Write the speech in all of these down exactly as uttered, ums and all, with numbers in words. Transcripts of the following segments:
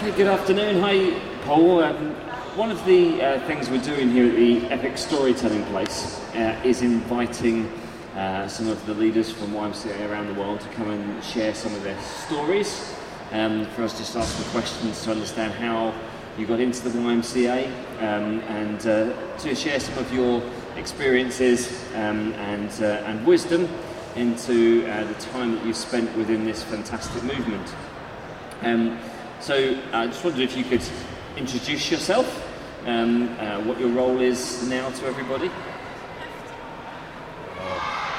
Okay, good afternoon. Hi, Paul. Um, one of the uh, things we're doing here at the Epic Storytelling Place uh, is inviting uh, some of the leaders from Y M C A around the world to come and share some of their stories, um, for us just to ask some questions to understand how you got into the Y M C A, um, and uh, to share some of your experiences um, and, uh, and wisdom into uh, the time that you've spent within this fantastic movement. Um, so I just wondered if you could introduce yourself, um, uh, what your role is now to everybody. Uh,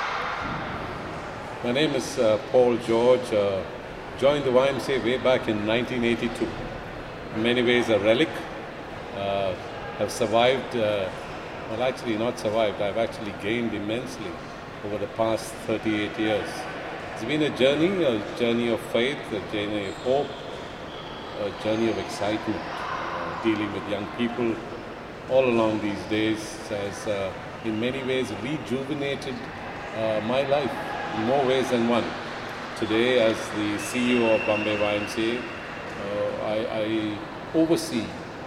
my name is uh, Paul George. Uh, joined the Y M C A way back in nineteen eighty-two. In many ways a relic. Uh, have survived, uh, well actually not survived, I've actually gained immensely over the past thirty-eight years. It's been a journey, a journey of faith, a journey of hope, a journey of excitement, uh, dealing with young people all along these days has uh, in many ways rejuvenated uh, my life in more ways than one. Today, as the C E O of Bombay Y M C A, uh, I, I oversee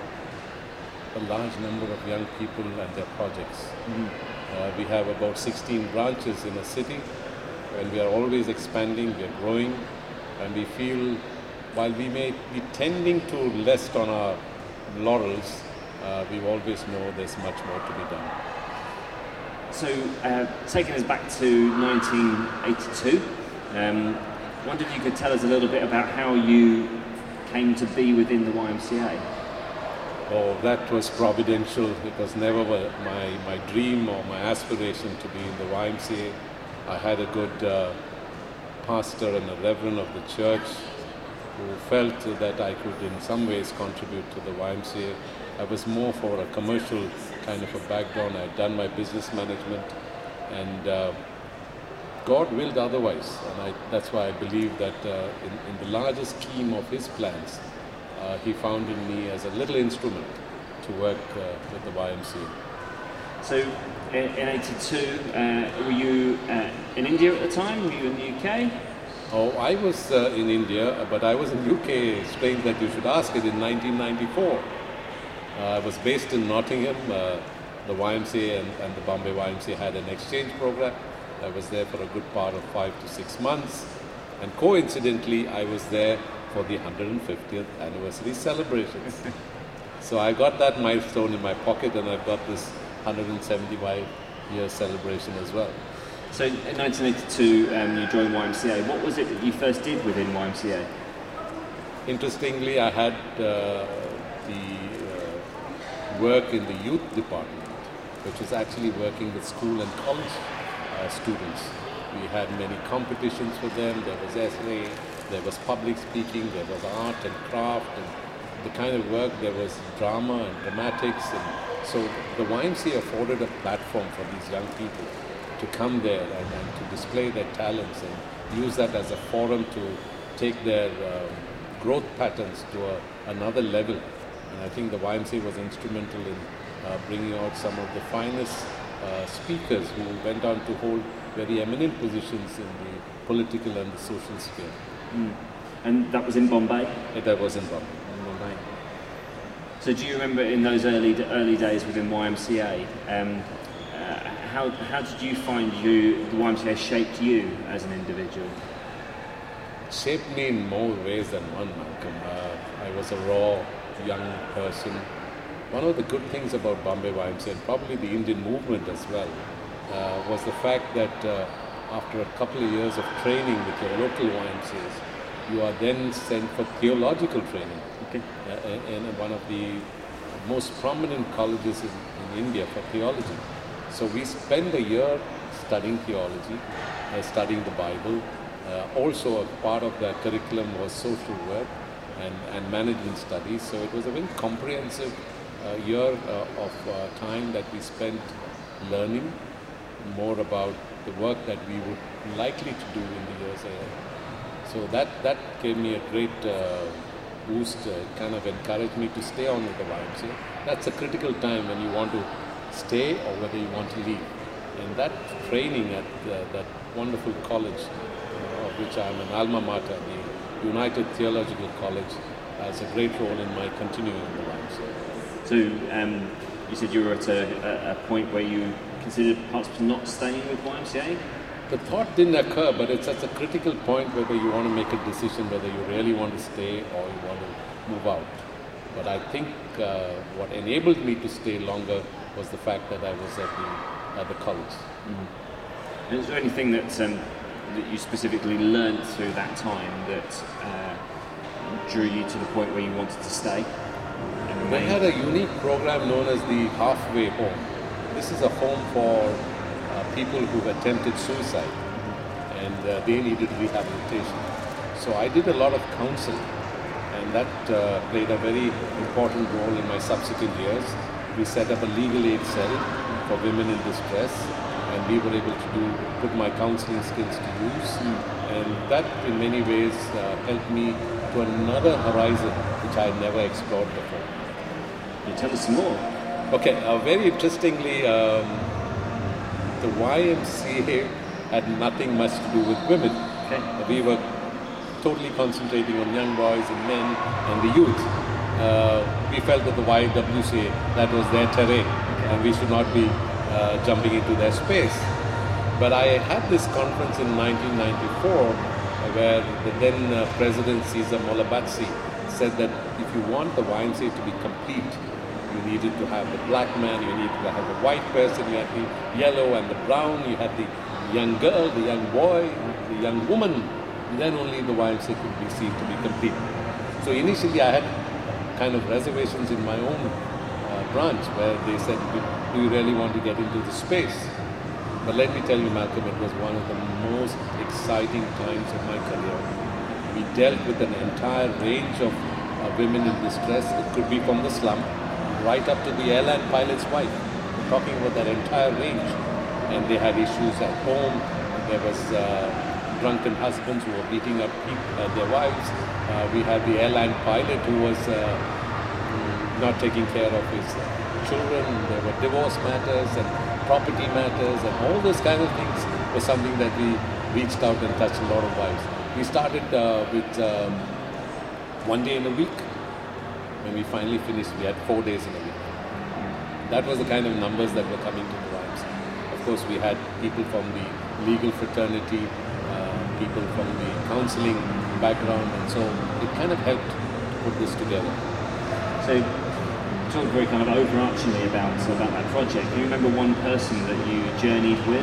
a large number of young people and their projects. Mm-hmm. uh, we have about sixteen branches in a city, and we are always expanding, we are growing, and we feel while we may be tending to rest on our laurels, uh, we always know there's much more to be done. So, uh, taking us back to nineteen eighty-two, um, I wondered if you could tell us a little bit about how you came to be within the Y M C A. Oh, that was providential. It was never my, my dream or my aspiration to be in the Y M C A. I had a good uh, pastor and a reverend of the church who felt that I could in some ways contribute to the Y M C A. I was more for a commercial kind of a background. I had done my business management, and uh, God willed otherwise. And I, that's why I believe that uh, in, in the larger scheme of His plans, uh, He found in me as a little instrument to work uh, with the Y M C A. So, in eighty-two, uh, were you uh, in India at the time? Were you in the U K? Oh, I was uh, in India, but I was in U K. Strange that you should ask it, in nineteen ninety-four. Uh, I was based in Nottingham. Uh, the Y M C A and, and the Bombay Y M C A had an exchange program. I was there for a good part of five to six months. And coincidentally, I was there for the one hundred fiftieth anniversary celebrations. So I got that milestone in my pocket, and I've got this one hundred seventy-five year celebration as well. So in nineteen eighty-two, um, you joined Y M C A. What was it that you first did within Y M C A? Interestingly, I had uh, the uh, work in the youth department, which was actually working with school and college uh, students. We had many competitions for them. There was essay, there was public speaking, there was art and craft, and the kind of work, there was drama and dramatics. And so the Y M C A afforded a platform for these young people to come there and, and to display their talents and use that as a forum to take their uh, growth patterns to a, another level. And I think the Y M C A was instrumental in uh, bringing out some of the finest uh, speakers who went on to hold very eminent positions in the political and the social sphere. Mm. And that was in Bombay? Yeah, that was in Bombay. In Bombay. So do you remember in those early early days within Y M C A, um, uh, how, how did you find you, the Y M C A shaped you as an individual? Shaped me in more ways than one, Malcolm. Uh, I was a raw, young person. One of the good things about Bombay Y M C A, and probably the Indian movement as well, uh, was the fact that uh, after a couple of years of training with your local Y M C As, you are then sent for theological training. Okay. Uh, in one of the most prominent colleges in, in India for theology. So we spend a year studying theology, uh, studying the Bible. Uh, also a part of that curriculum was social work and, and management studies. So it was a very comprehensive uh, year uh, of uh, time that we spent learning more about the work that we would likely to do in the years ahead. So that, that gave me a great uh, boost, uh, kind of encouraged me to stay on with the Y M C A. That's a critical time when you want to stay or whether you want to leave. And that training at uh, that wonderful college, uh, of which I am an alma mater, the United Theological College, as a great role in my continuing in the Y M C A. So um, you said you were at a, a, a point where you considered perhaps not staying with Y M C A? The thought didn't occur, but it's such a critical point whether you want to make a decision whether you really want to stay or you want to move out. But I think uh, what enabled me to stay longer was the fact that I was at the, at the college. Mm-hmm. And is there anything that, um, that you specifically learned through that time that uh, drew you to the point where you wanted to stay? We had a unique program known as the Halfway Home. This is a home for uh, people who've attempted suicide, and uh, they needed rehabilitation. So I did a lot of counseling, and that uh, played a very important role in my subsequent years. We set up a legal aid cell for women in distress, and we were able to do put my counseling skills to use, mm. and that in many ways uh, helped me to another horizon which I had never explored before. Can you tell us some more? Okay, uh, very interestingly, um, the Y M C A had nothing much to do with women. Okay. We were totally concentrating on young boys and men and the youth. Uh, we felt that the Y W C A, that was their terrain, okay, and we should not be uh, jumping into their space. But I had this conference in nineteen ninety-four where the then uh, President Cesar Mollabatsi said that if you want the Y M C A to be complete, you needed to have the black man, you needed to have the white person, you had the yellow and the brown, you had the young girl, the young boy, the young woman, then only the Y M C A could be seen to be complete. So initially I had kind of reservations in my own uh, branch where they said, do you really want to get into the space? But let me tell you, Malcolm, it was one of the most exciting times of my career. We dealt with an entire range of uh, women in distress. It could be from the slum right up to the airline pilot's wife. We're talking about that entire range. And they had issues at home. There was uh, drunken husbands who were beating up people, uh, their wives. Uh, we had the airline pilot who was uh, not taking care of his children. There were divorce matters and property matters, and all those kind of things was something that we reached out and touched a lot of lives. We started uh, with um, one day in a week. When we finally finished, we had four days in a week. That was the kind of numbers that were coming to the Y M C A. Of course, we had people from the legal fraternity, uh, people from the counseling background, and so it kind of helped to put this together. So, talk very kind of overarchingly about about that project. Do you remember one person that you journeyed with?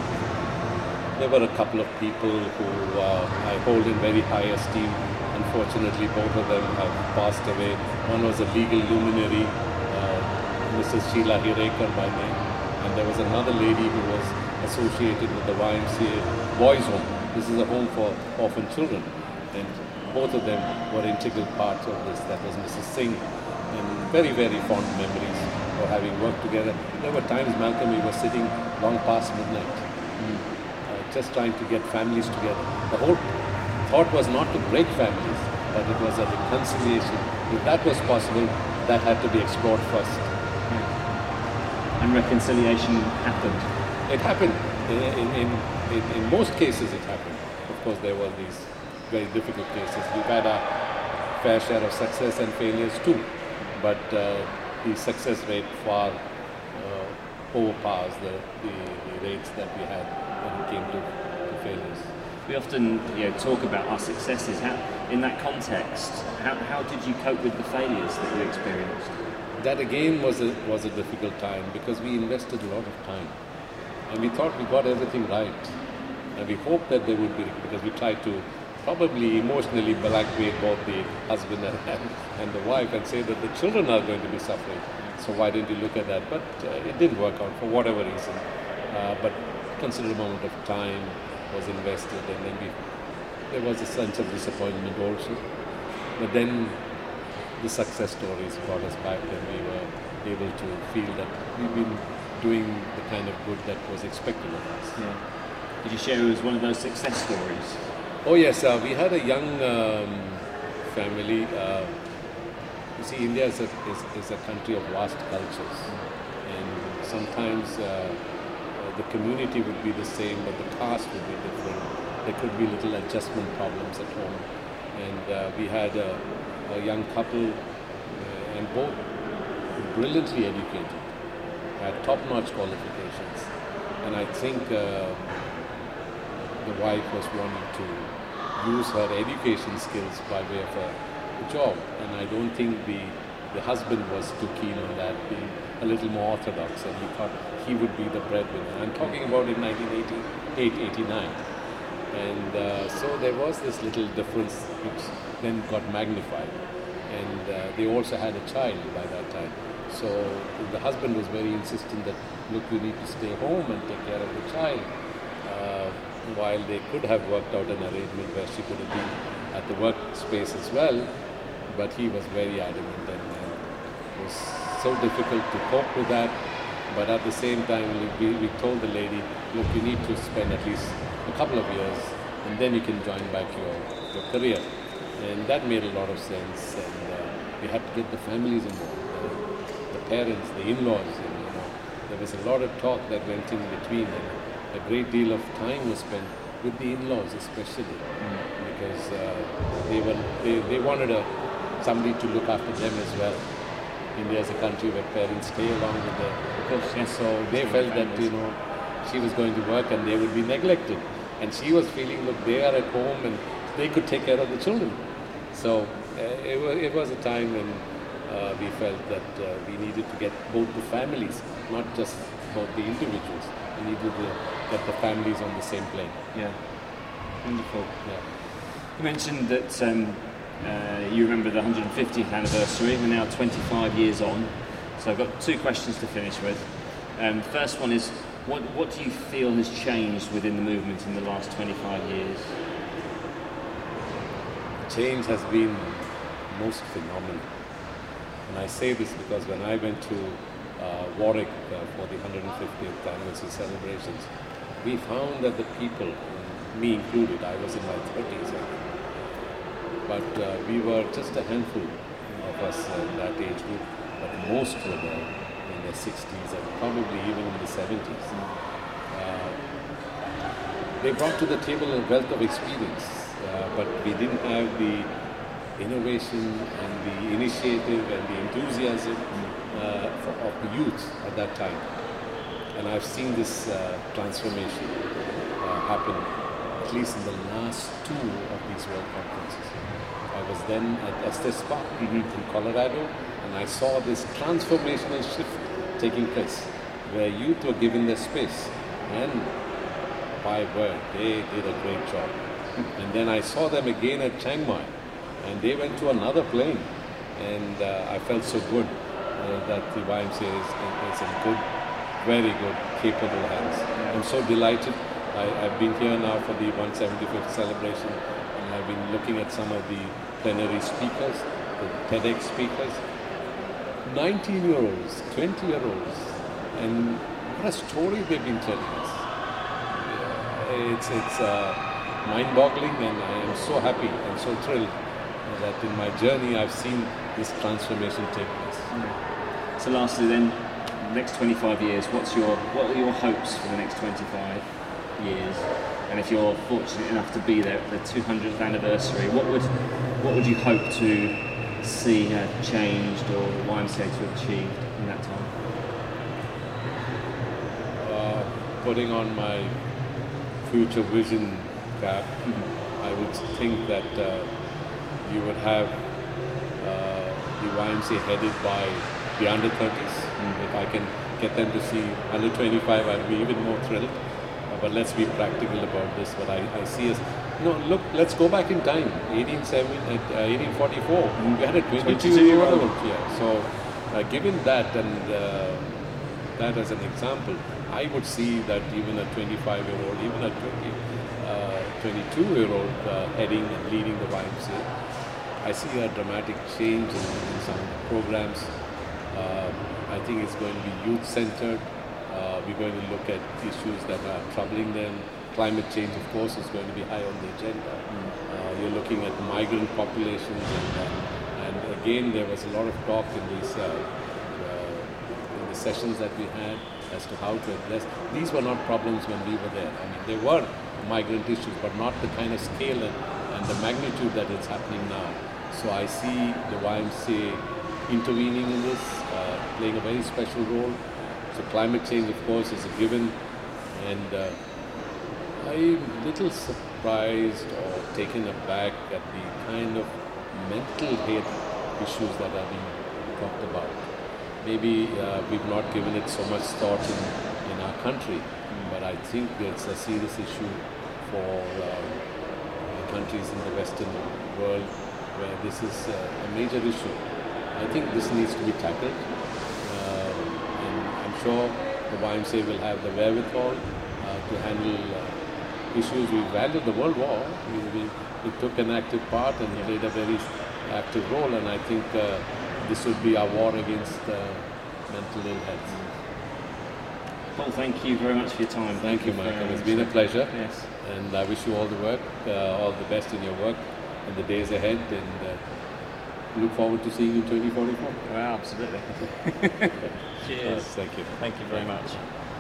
There were a couple of people who uh, I hold in very high esteem. Unfortunately, both of them have passed away. One was a legal luminary, uh, Missus Sheila Hirekar by name, and there was another lady who was associated with the Y M C A Boys Home. This is a home for orphan children, and both of them were integral parts of this. That was Missus Singh. And very, very fond memories of having worked together. There were times, Malcolm, we were sitting long past midnight, mm. uh, just trying to get families together. The whole thought was not to break families, but it was a reconciliation. If that was possible, that had to be explored first. Mm. And reconciliation happened? It happened. In, in, in, in most cases, it happened. Of course, there were these very difficult cases. We've had our fair share of success and failures too. But uh, the success rate far uh, overpowers the, the, the rates that we had when it came to, to failures. We often you know, talk about our successes. How, in that context, how, how did you cope with the failures that you experienced? That again was a, was a difficult time because we invested a lot of time. And we thought we got everything right. And we hoped that they would be, because we tried to probably emotionally blackmail both the husband and, and the wife and say that the children are going to be suffering. So why didn't you look at that? But uh, it didn't work out for whatever reason. Uh, but considerable amount of time was invested, and then we, there was a sense of disappointment also. But then the success stories brought us back, and we were able to feel that we've been doing the kind of good that was expected of us. Yeah. Did you share it as one of those success stories? Oh yes, uh, we had a young um, family. Uh, you see, India is a, is, is a country of vast cultures, and sometimes uh, uh, the community would be the same, but the caste would be different. There could be little adjustment problems at home. And uh, we had a, a young couple, uh, and both brilliantly educated, had top-notch qualifications. And I think uh, the wife was wanting to use her education skills by way of a, a job. And I don't think the, the husband was too keen on that, being a little more orthodox, and he thought he would be the breadwinner. I'm talking about in nineteen eighty-eight, eighty-nine. And uh, so there was this little difference which then got magnified. And uh, they also had a child by that time. So the husband was very insistent that, look, you need to stay home and take care of the child. Uh, while they could have worked out an arrangement where she could have been at the workspace as well, but he was very adamant, and uh, it was so difficult to cope with that. But at the same time, we, we told the lady, look, you need to spend at least a couple of years, and then you can join back your, your career. And that made a lot of sense, and uh, we had to get the families involved, the, the parents, the in-laws. And, you know, there was a lot of talk that went in between, and a great deal of time was spent with the in-laws, especially mm. because uh, they were they, they wanted a, somebody to look after them as well. India is a country where parents stay along with the, because yes, so they felt that, you know, she was going to work and they would be neglected, and she was feeling, look, they are at home and they could take care of the children. So uh, it, was, it was a time when uh, we felt that uh, we needed to get both the families, not just both the individuals. We needed to get the families on the same plane. Yeah, wonderful. Yeah. You mentioned that um, uh, you remember the one hundred fiftieth anniversary. We're now twenty-five years on. So I've got two questions to finish with. Um, the first one is, what, what do you feel has changed within the movement in the last twenty-five years? Change has been most phenomenal. And I say this because when I went to uh, Warwick uh, for the one hundred fiftieth anniversary celebrations, we found that the people, me included, I was in my thirties, but uh, we were just a handful of us uh, in that age group, but most were there in their sixties and probably even in the seventies. Uh, they brought to the table a wealth of experience. Uh, but we didn't have the innovation and the initiative and the enthusiasm uh, for, of the youth at that time. And I've seen this uh, transformation uh, happen at least in the last two of these World Conferences. I was then at Estes Park mm-hmm. in Colorado, and I saw this transformational shift taking place where youth were given their space, and by word, they did a great job. And then I saw them again at Chiang Mai, and they went to another plane, and uh, I felt so good uh, that the Y M C A is, is in good, very good, capable hands. I'm so delighted. I, I've been here now for the one hundred seventy-fifth celebration, and I've been looking at some of the plenary speakers, the TEDx speakers, nineteen-year-olds, twenty-year-olds, and what a story they've been telling us. It's, it's uh, mind-boggling, and I am so happy and so thrilled that in my journey I've seen this transformation take place. Yeah. So lastly then, next twenty-five years, what's your, what are your hopes for the next twenty-five years? And if you're fortunate enough to be there at the two hundredth anniversary, what would, what would you hope to see uh, changed or Y M C A to have achieved in that time? Uh, putting on my future vision cap, mm-hmm. I would think that uh, you would have uh, the Y M C A headed by the under thirties. Mm-hmm. If I can get them to see under twenty-five, I'll be even more thrilled. Uh, but let's be practical about this. What I, I see is, no, look, let's go back in time. eighteen forty-four, mm-hmm. we had a twenty-two-year-old here. So uh, given that and uh, that as an example, I would see that even a twenty-five-year-old, even a twenty, uh, twenty-two-year-old uh, heading and leading the Y M C A. I see a dramatic change in, in some of the programs. Uh, I think it's going to be youth-centered. Uh, we're going to look at issues that are troubling them. Climate change, of course, is going to be high on the agenda. Mm. Uh, you're looking at migrant populations, and, uh, and again, there was a lot of talk in these uh, uh, in the sessions that we had as to how to address. These were not problems when we were there. I mean, there were migrant issues, but not the kind of scale and, and and the magnitude that it's happening now. So I see the Y M C A intervening in this, uh, playing a very special role. So climate change, of course, is a given, and uh, I'm a little surprised or taken aback at the kind of mental health issues that are being talked about. Maybe uh, we've not given it so much thought in, in our country, mm. but I think it's a serious issue for uh, countries in the Western world where this is uh, a major issue. I think this needs to be tackled, uh, and I'm sure the Y M C A will have the wherewithal uh, to handle uh, issues. We've handled the World War. We, we, we took an active part and yeah. played a very active role, and I think uh, this would be our war against uh, mental ill health. Paul, thank you very much for your time. Thank, thank you, Michael. It's been a pleasure. Yes. And I wish you all the work, uh, all the best in your work in the days ahead, and uh, look forward to seeing you in twenty forty-four. Wow, absolutely. Cheers. Uh, thank you. Thank you very much.